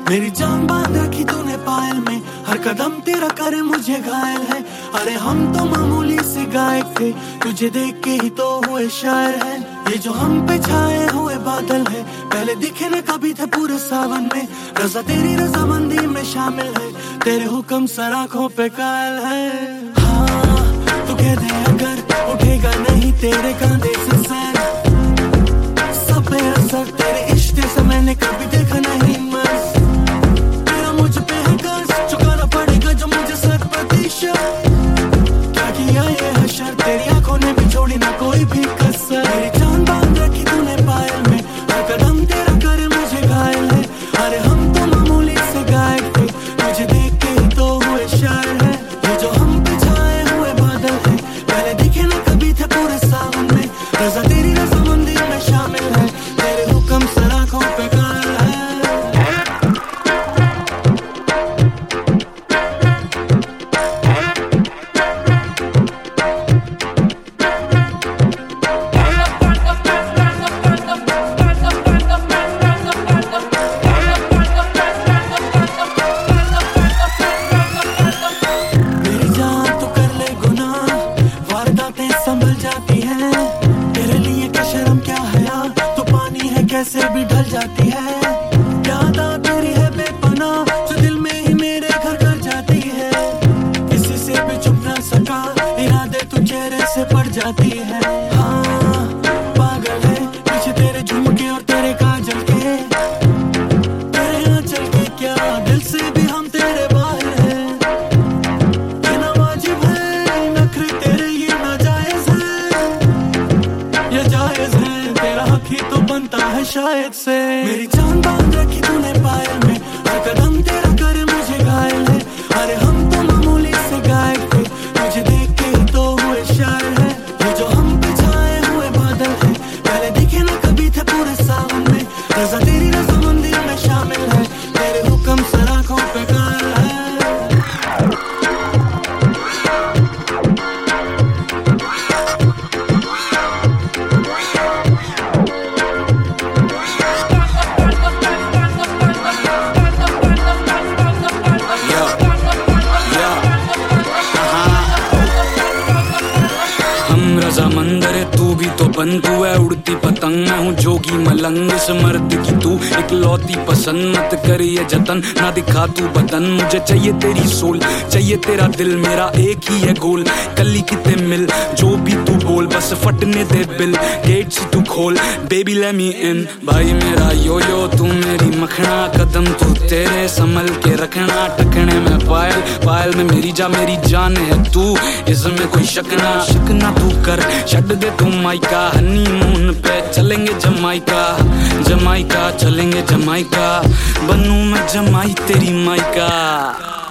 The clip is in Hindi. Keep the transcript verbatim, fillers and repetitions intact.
मेरी जान बांध रखी तूने पायल में, हर कदम तेरा करे मुझे घायल है। अरे हम तो मामूली से गायक थे, तुझे देख के ही तो हुए शायर है। ये जो हम पे छाए हुए बादल है, पहले दिखे न कभी थे पूरे सावन में। रजा तेरी रजामंदी में शामिल है, तेरे हुक्म सर आँखों पे कायल है। हाँ तू कह दे अगर उठेगा नहीं तेरे कांधे से सर, सब बेअसर तेरे इश्क से मैंने कभी देखा नहीं मस। तेरा मुझ पे है कर्ज, चुकाना पड़ेगा जो मुझे सर प्रतिशत। क्या किया ये हशर, तेरी आंखों ने भी छोड़ी ना कोई भी कसर। मेरी जान बांध रखी तूने पायल में, हर कदम तेरा करे मुझे घायल है। अरे हम तो मामूली से गायक थे, तुझे देख के ही तो हुए शायर है। ये जो हम पे छाए हुए बादल है, पहले दिखे ना कभी थे पूरे सावन में। रजा तेरी रजामंदी में शामिल है, तेरे हुक्म सर आँखों पे कायल है। मेरी जान तू कर ले गुनाह, वारदातें संभल जाती हैं। तेरे लिए क्या शर्म क्या हया, तू पानी है कैसे भी ढल जाती है। याद आ तेरी है बेपनाह, जो दिल में ही मेरे घर घर जाती है। किसी से भी छुप ना सका, इरादे तू चेहरे से पड़ जाती है। हाँ पागल है पीछे तेरे झुमके और तेरे काजल के, तेरे आंचल के क्या दिल से भी हम तेरे बाहर हैं। ये ना वाजिब है नखरे तेरे, ये ना जायज है, ये जायज है तेरा हक ही तो बनता है शायद से। मेरी जान बांध रखी तूने पायल में, हर कदम तेरा करे मुझे घायल है। अरे हम तो मामूली से गायक थे, तुझे देख के ही तो हुए शायर है। ये जो हम पे छाए हुए बादल है, पहले दिखे ना कभी थे पूरे सावन में। रजा तेरी रजामंदी में शामिल है, तेरे हुक्म सर आँखों पे कायल है। हम रजामंदर है तू भी तो बन, तू है उड़ती पतंग मैं हूँ जोगी मलंग। इस मर्द की तू इकलौती पसंद, मत कर ये जतन ना दिखा तू बदन। मुझे चाहिए तेरी सोल, चाहिए तेरा दिल, मेरा एक ही है गोल। कली किते मिल जो भी तू बोल, बस फटने दे बिल, गेट से तू खोल बेबी लेट मी इन। भाई मेरा यो यो तू मेरी मखना, कदम तू तेरे संभल के रखना। टखने में पायल, पायल में मेरी जा, मेरी जान है तू, इसमें कोई शक ना। शक ना तू कर, छड़ दे तू माइका, हनीमून पे चलेंगे जमाइका। जमाइका चलेंगे जमाइका, बनूं मैं जमाई तेरी माइका।